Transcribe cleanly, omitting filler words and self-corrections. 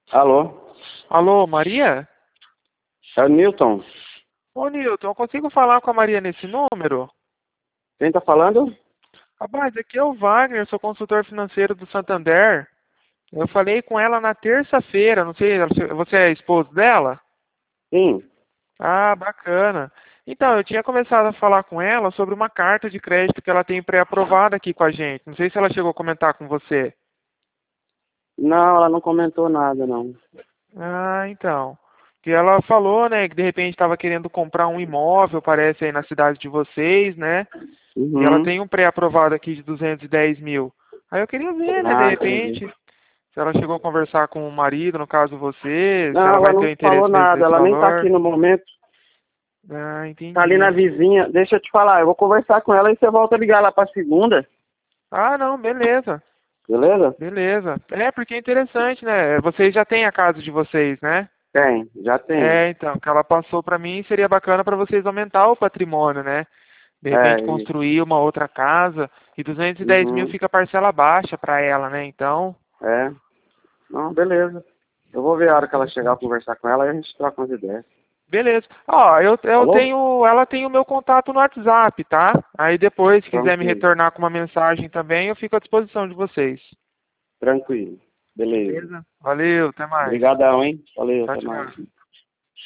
Alô? Alô, Maria? É o Newton. Ô, Nilton, eu consigo falar com a Maria nesse número? Quem tá falando? Rapaz, aqui é o Wagner, sou consultor financeiro do Santander. Eu falei com ela na terça-feira, não sei, você é esposo dela? Sim. Ah, bacana. Então, eu tinha começado a falar com ela sobre uma carta de crédito que ela tem pré-aprovada aqui com a gente. Não sei se ela chegou a comentar com você. Não, ela não comentou nada, não. Ah, então. Que ela falou, né, que de repente estava querendo comprar um imóvel, parece aí na cidade de vocês, né? E ela Uhum. tem um pré-aprovado aqui de 210 mil. Aí eu queria ver, né, de Ah, entendi. repente, se ela chegou a conversar com o marido, no caso você, se Não, ela ela vai ter não o falou interesse mesmo nada. nesse Ela nem tá aqui valor. no momento. Ah, Tá ali na entendi. vizinha. Deixa eu te falar. Eu vou conversar com ela e você volta a ligar lá pra segunda. Ah, não, beleza. Beleza? Beleza. É, porque é interessante, né? Vocês já têm a casa de vocês, né? Tem, já tem. É, então, que ela passou pra mim seria bacana para vocês aumentar o patrimônio, né? De repente É, isso. construir uma outra casa e 210 mil Uhum. fica parcela baixa para ela, né? Então, É. Não, beleza. Eu vou ver a hora que ela chegar, eu interessante. conversar com ela e a gente troca umas ideias. Beleza. Ó, eu Falou? tenho, ela tem o meu contato no WhatsApp, tá? Aí depois, se quiser me Tranquilo. retornar com uma mensagem também, eu fico à disposição de vocês. Tranquilo. Beleza. Beleza? Valeu, até mais. Obrigadão, hein? Valeu, Tchau, até mais. tchau.